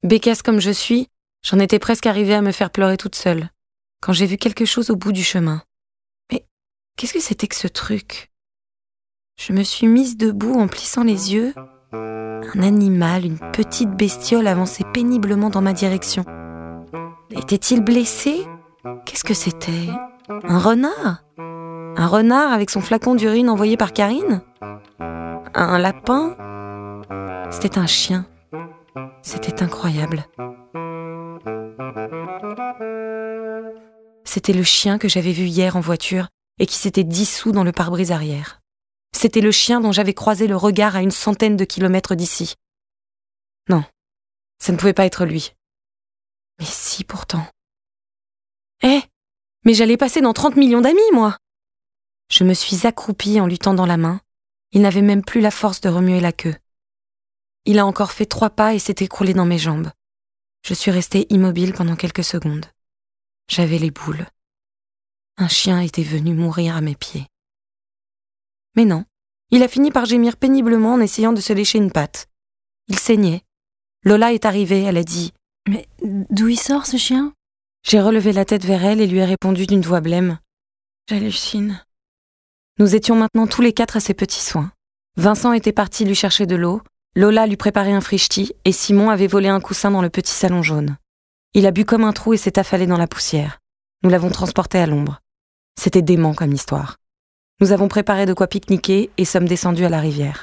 Bécasse comme je suis, j'en étais presque arrivée à me faire pleurer toute seule, quand j'ai vu quelque chose au bout du chemin. Mais qu'est-ce que c'était que ce truc ? Je me suis mise debout en plissant les yeux. Un animal, une petite bestiole avançait péniblement dans ma direction. Était-il blessé ? Qu'est-ce que c'était ? Un renard ? Un renard avec son flacon d'urine envoyé par Karine ? Un lapin ? C'était un chien. C'était incroyable. C'était le chien que j'avais vu hier en voiture et qui s'était dissous dans le pare-brise arrière. C'était le chien dont j'avais croisé le regard à une centaine de kilomètres d'ici. Non, ça ne pouvait pas être lui. Mais si, pourtant. Mais j'allais passer dans 30 millions d'amis, moi. Je me suis accroupie en lui tendant la main. Il n'avait même plus la force de remuer la queue. Il a encore fait 3 pas et s'est écroulé dans mes jambes. Je suis restée immobile pendant quelques secondes. J'avais les boules. Un chien était venu mourir à mes pieds. Mais non, il a fini par gémir péniblement en essayant de se lécher une patte. Il saignait. Lola est arrivée, elle a dit « Mais d'où il sort, ce chien ?» J'ai relevé la tête vers elle et lui ai répondu d'une voix blême « J'hallucine. » Nous étions maintenant tous les 4 à ses petits soins. Vincent était parti lui chercher de l'eau, Lola lui préparait un frichti et Simon avait volé un coussin dans le petit salon jaune. Il a bu comme un trou et s'est affalé dans la poussière. Nous l'avons transporté à l'ombre. C'était dément comme histoire. Nous avons préparé de quoi pique-niquer et sommes descendus à la rivière.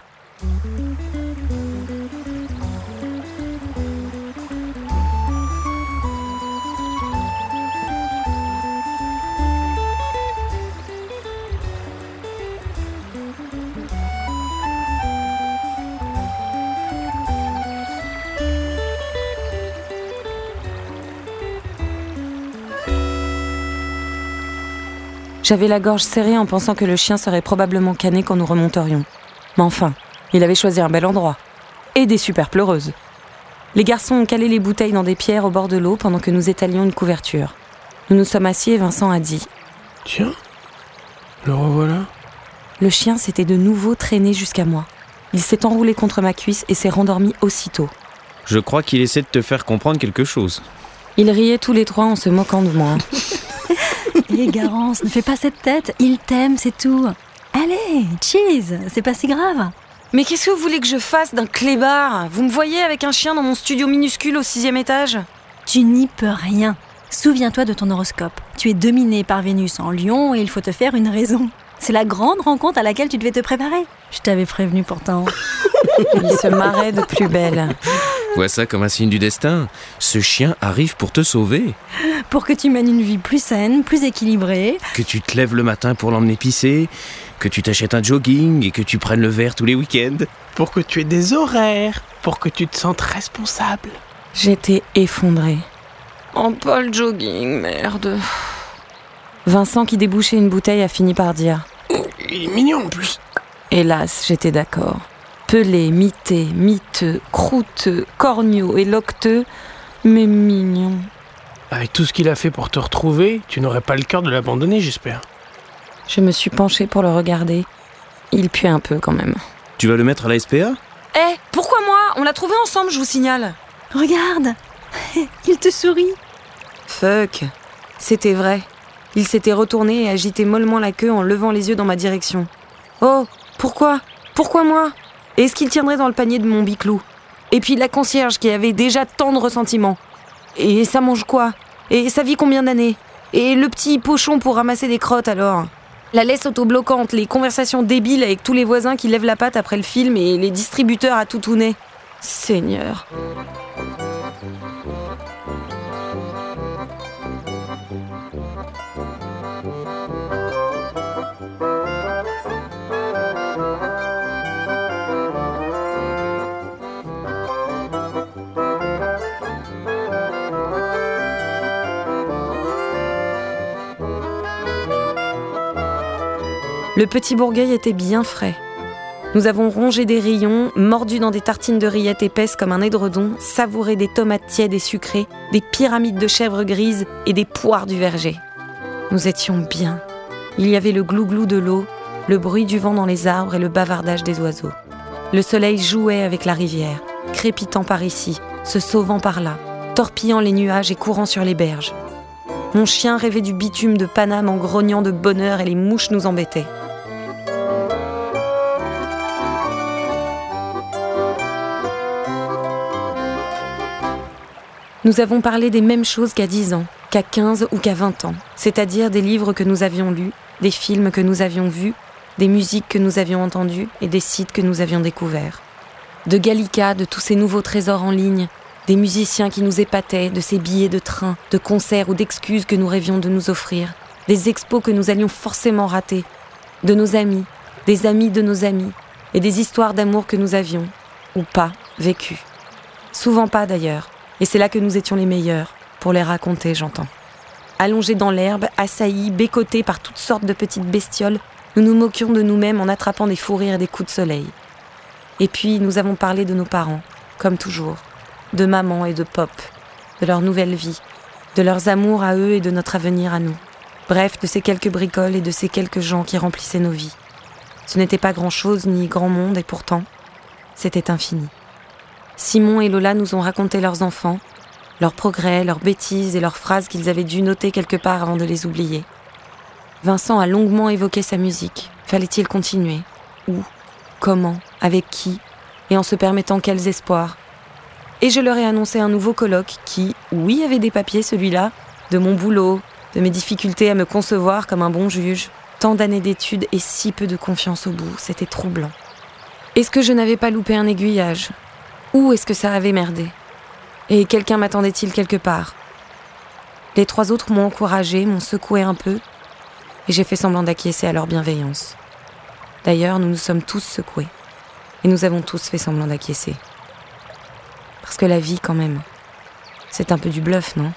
J'avais la gorge serrée en pensant que le chien serait probablement cané quand nous remonterions. Mais enfin, il avait choisi un bel endroit. Et des super pleureuses. Les garçons ont calé les bouteilles dans des pierres au bord de l'eau pendant que nous étalions une couverture. Nous nous sommes assis et Vincent a dit « Tiens, le revoilà ?» Le chien s'était de nouveau traîné jusqu'à moi. Il s'est enroulé contre ma cuisse et s'est rendormi aussitôt. Je crois qu'il essaie de te faire comprendre quelque chose. Ils riaient tous les 3 en se moquant de moi. Hé Garance, ne fais pas cette tête, il t'aime, c'est tout. Allez, cheese, c'est pas si grave. Mais qu'est-ce que vous voulez que je fasse d'un clébard ? Vous me voyez avec un chien dans mon studio minuscule au 6e étage ? Tu n'y peux rien. Souviens-toi de ton horoscope. Tu es dominé par Vénus en Lion et il faut te faire une raison. C'est la grande rencontre à laquelle tu devais te préparer. Je t'avais prévenu pourtant. Il se marrait de plus belle. Vois ça comme un signe du destin. Ce chien arrive pour te sauver. Pour que tu mènes une vie plus saine, plus équilibrée. Que tu te lèves le matin pour l'emmener pisser, que tu t'achètes un jogging et que tu prennes le verre tous les week-ends. Pour que tu aies des horaires, pour que tu te sentes responsable. J'étais effondrée. Oh, pas le jogging, merde. Vincent, qui débouchait une bouteille, a fini par dire « Il est mignon en plus !» Hélas, j'étais d'accord. Pelé, mité, miteux, croûteux, corneau et locteux, mais mignon. Avec tout ce qu'il a fait pour te retrouver, tu n'aurais pas le cœur de l'abandonner, j'espère. Je me suis penchée pour le regarder. Il puait un peu quand même. Tu vas le mettre à la SPA ? Pourquoi moi ? On l'a trouvé ensemble, je vous signale. Regarde, il te sourit. Fuck, c'était vrai. Il s'était retourné et agitait mollement la queue en levant les yeux dans ma direction. Oh, pourquoi ? Pourquoi moi ? Est-ce qu'il tiendrait dans le panier de mon biclou ? Et puis la concierge qui avait déjà tant de ressentiments. Et ça mange quoi ? Et ça vit combien d'années ? Et le petit pochon pour ramasser des crottes alors ? La laisse autobloquante, les conversations débiles avec tous les voisins qui lèvent la patte après le film et les distributeurs à toutouner. Seigneur. Le petit Bourgueil était bien frais. Nous avons rongé des rayons, mordu dans des tartines de rillettes épaisses comme un édredon, savouré des tomates tièdes et sucrées, des pyramides de chèvres grises et des poires du verger. Nous étions bien. Il y avait le glou-glou de l'eau, le bruit du vent dans les arbres et le bavardage des oiseaux. Le soleil jouait avec la rivière, crépitant par ici, se sauvant par là, torpillant les nuages et courant sur les berges. Mon chien rêvait du bitume de Paname en grognant de bonheur et les mouches nous embêtaient. Nous avons parlé des mêmes choses qu'à 10 ans, qu'à 15 ou qu'à 20 ans, c'est-à-dire des livres que nous avions lus, des films que nous avions vus, des musiques que nous avions entendues et des sites que nous avions découverts. De Gallica, de tous ces nouveaux trésors en ligne, des musiciens qui nous épataient, de ces billets de train, de concerts ou d'excuses que nous rêvions de nous offrir, des expos que nous allions forcément rater, de nos amis, des amis de nos amis, et des histoires d'amour que nous avions, ou pas, vécues. Souvent pas d'ailleurs, et c'est là que nous étions les meilleurs, pour les raconter, j'entends. Allongés dans l'herbe, assaillis, bécotés par toutes sortes de petites bestioles, nous nous moquions de nous-mêmes en attrapant des fous rires et des coups de soleil. Et puis, nous avons parlé de nos parents, comme toujours, de maman et de pop, de leur nouvelle vie, de leurs amours à eux et de notre avenir à nous. Bref, de ces quelques bricoles et de ces quelques gens qui remplissaient nos vies. Ce n'était pas grand-chose ni grand monde et pourtant, c'était infini. Simon et Lola nous ont raconté leurs enfants, leurs progrès, leurs bêtises et leurs phrases qu'ils avaient dû noter quelque part avant de les oublier. Vincent a longuement évoqué sa musique. Fallait-il continuer ? Où ? Comment ? Avec qui ? Et en se permettant quels espoirs ? Et je leur ai annoncé un nouveau colloque qui, oui, avait des papiers, celui-là, de mon boulot, de mes difficultés à me concevoir comme un bon juge. Tant d'années d'études et si peu de confiance au bout, c'était troublant. Est-ce que je n'avais pas loupé un aiguillage ? Où est-ce que ça avait merdé ? Et quelqu'un m'attendait-il quelque part ? Les 3 autres m'ont encouragée, m'ont secoué un peu, et j'ai fait semblant d'acquiescer à leur bienveillance. D'ailleurs, nous nous sommes tous secoués, et nous avons tous fait semblant d'acquiescer. Parce que la vie, quand même, c'est un peu du bluff, non ?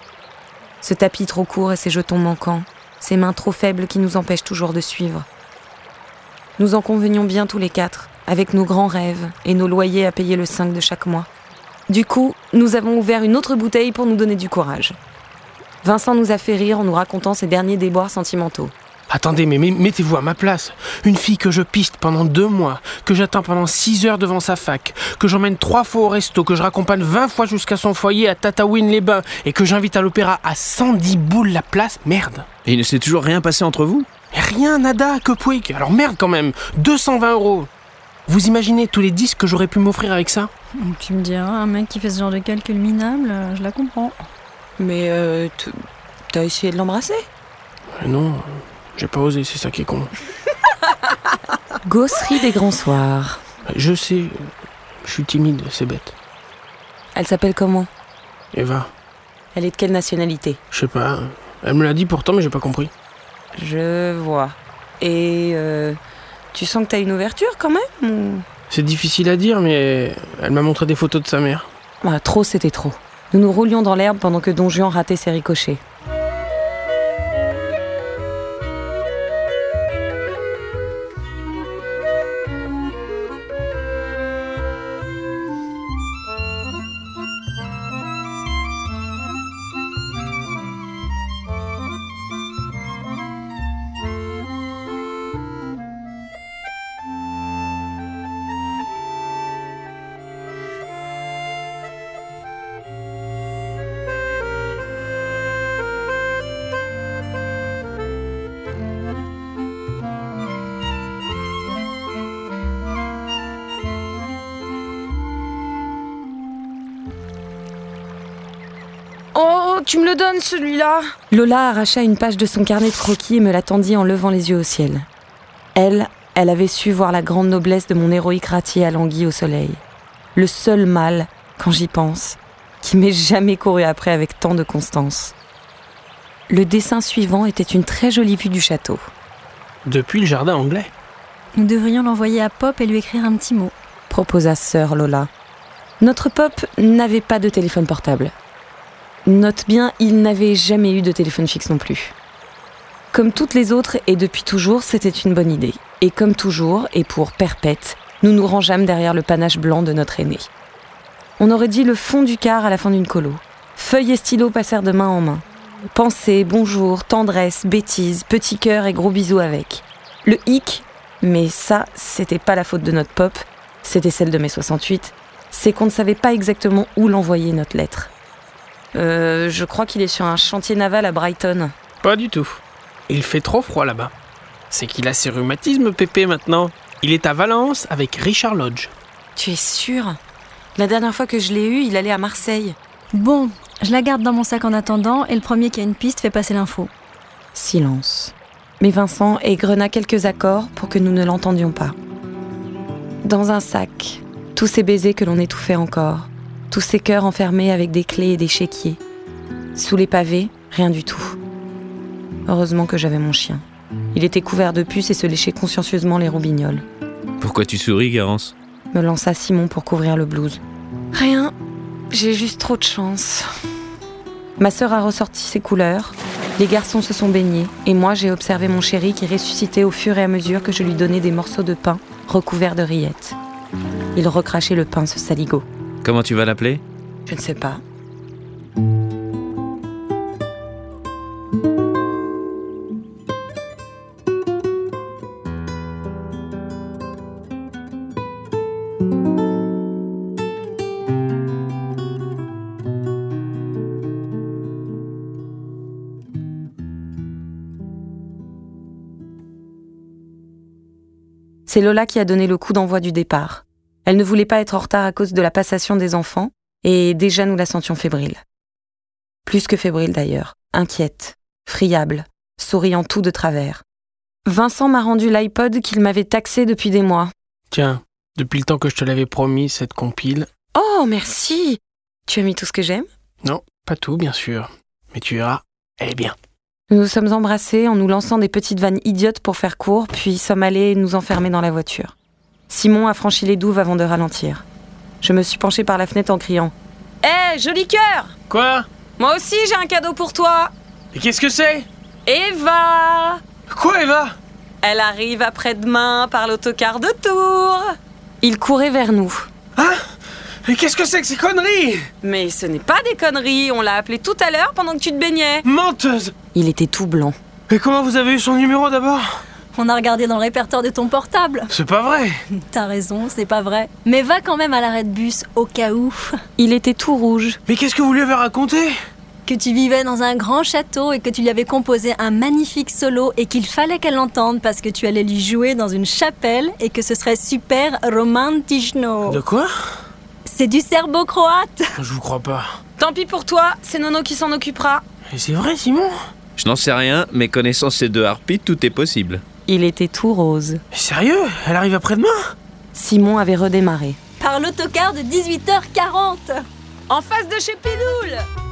Ce tapis trop court et ces jetons manquants, ces mains trop faibles qui nous empêchent toujours de suivre. Nous en convenions bien tous les 4, avec nos grands rêves et nos loyers à payer le 5 de chaque mois. Du coup, nous avons ouvert une autre bouteille pour nous donner du courage. Vincent nous a fait rire en nous racontant ses derniers déboires sentimentaux. Attendez, mais mettez-vous à ma place. Une fille que je piste pendant 2 mois, que j'attends pendant 6 heures devant sa fac, que j'emmène 3 fois au resto, que je raccompagne 20 fois jusqu'à son foyer à Tataouine-les-Bains et que j'invite à l'opéra à 110 boules la place, merde. Et il ne s'est toujours rien passé entre vous ? Rien, nada, que pouic. Alors merde quand même, 220 €. Vous imaginez tous les disques que j'aurais pu m'offrir avec ça ? Tu me diras, un mec qui fait ce genre de calcul minable, je la comprends. Mais t'as essayé de l'embrasser ? Non, j'ai pas osé, c'est ça qui est con. Gosserie des grands soirs. Je sais, je suis timide, c'est bête. Elle s'appelle comment ? Eva, Elle est de quelle nationalité ? je sais pas, elle me l'a dit pourtant mais j'ai pas compris. Je vois. Et tu sens que t'as une ouverture quand même ou... C'est difficile à dire mais elle m'a montré des photos de sa mère. Ah, trop, c'était trop. Nous nous roulions dans l'herbe pendant que Don Juan ratait ses ricochets. Oh, tu me le donnes celui-là ? Lola arracha une page de son carnet de croquis et me la tendit en levant les yeux au ciel. Elle avait su voir la grande noblesse de mon héroïque râtier à l'anguille au soleil. Le seul mâle, quand j'y pense, qui m'ait jamais couru après avec tant de constance. Le dessin suivant était une très jolie vue du château. Depuis le jardin anglais. Nous devrions l'envoyer à Pop et lui écrire un petit mot. Proposa sœur Lola. Notre Pop n'avait pas de téléphone portable. Note bien, il n'avait jamais eu de téléphone fixe non plus. Comme toutes les autres et depuis toujours, c'était une bonne idée. Et comme toujours, et pour perpète, nous nous rangeâmes derrière le panache blanc de notre aîné. On aurait dit le fond du quart à la fin d'une colo. Feuilles et stylos passèrent de main en main. Pensée, bonjour, tendresse, bêtise, petit cœur et gros bisous avec. Le hic, mais ça, c'était pas la faute de notre Pop, c'était celle de mai 68, C'est qu'on ne savait pas exactement où l'envoyer, notre lettre. Je crois qu'il est sur un chantier naval à Brighton. Pas du tout. Il fait trop froid là-bas. C'est qu'il a ses rhumatismes, Pépé, maintenant. Il est à Valence avec Richard Lodge. Tu es sûr ? La dernière fois que je l'ai eu, il allait à Marseille. Bon, je la garde dans mon sac en attendant et le premier qui a une piste fait passer l'info. Silence. Mais Vincent égrena quelques accords pour que nous ne l'entendions pas. Dans un sac, tous ces baisers que l'on étouffait encore, tous ces cœurs enfermés avec des clés et des chéquiers. Sous les pavés, rien du tout. Heureusement que j'avais mon chien. Il était couvert de puces et se léchait consciencieusement les roubignoles. Pourquoi tu souris, Garance ? Me lança Simon pour couvrir le blues. Rien, j'ai juste trop de chance. Ma sœur a ressorti ses couleurs, les garçons se sont baignés, et moi j'ai observé mon chéri qui ressuscitait au fur et à mesure que je lui donnais des morceaux de pain recouverts de rillettes. Il recrachait le pain, ce saligo. Comment tu vas l'appeler ? Je ne sais pas. C'est Lola qui a donné le coup d'envoi du départ. Elle ne voulait pas être en retard à cause de la passation des enfants, et déjà nous la sentions fébrile. Plus que fébrile d'ailleurs, inquiète, friable, souriant tout de travers. Vincent m'a rendu l'iPod qu'il m'avait taxé depuis des mois. Tiens, depuis le temps que je te l'avais promis, cette compile... Oh, merci! Tu as mis tout ce que j'aime ? Non, pas tout, bien sûr. Mais tu verras, elle est bien. Nous nous sommes embrassés en nous lançant des petites vannes idiotes pour faire court, puis sommes allés nous enfermer dans la voiture. Simon a franchi les douves avant de ralentir. Je me suis penchée par la fenêtre en criant « Hé, joli cœur ! Quoi ? Moi aussi j'ai un cadeau pour toi !» Et qu'est-ce que c'est ? Eva ! Quoi, Eva ? Elle arrive après-demain par l'autocar de Tours. Il courait vers nous. Hein ? Mais qu'est-ce que c'est que ces conneries ? Mais ce n'est pas des conneries, on l'a appelé tout à l'heure pendant que tu te baignais. Menteuse ! Il était tout blanc. Mais comment vous avez eu son numéro d'abord ? On a regardé dans le répertoire de ton portable. C'est pas vrai. T'as raison, c'est pas vrai. Mais va quand même à l'arrêt de bus, au cas où. Il était tout rouge. Mais qu'est-ce que vous lui avez raconté ? Que tu vivais dans un grand château et que tu lui avais composé un magnifique solo et qu'il fallait qu'elle l'entende parce que tu allais lui jouer dans une chapelle et que ce serait super romantichno. De quoi ? C'est du serbo-croate. Je vous crois pas. Tant pis pour toi, c'est Nono qui s'en occupera. Et c'est vrai, Simon ? Je n'en sais rien, mais connaissant ces deux harpies, tout est possible. Il était tout rose. Mais sérieux ? Elle arrive après-demain ? Simon avait redémarré. Par l'autocar de 18h40. En face de chez Pidoul.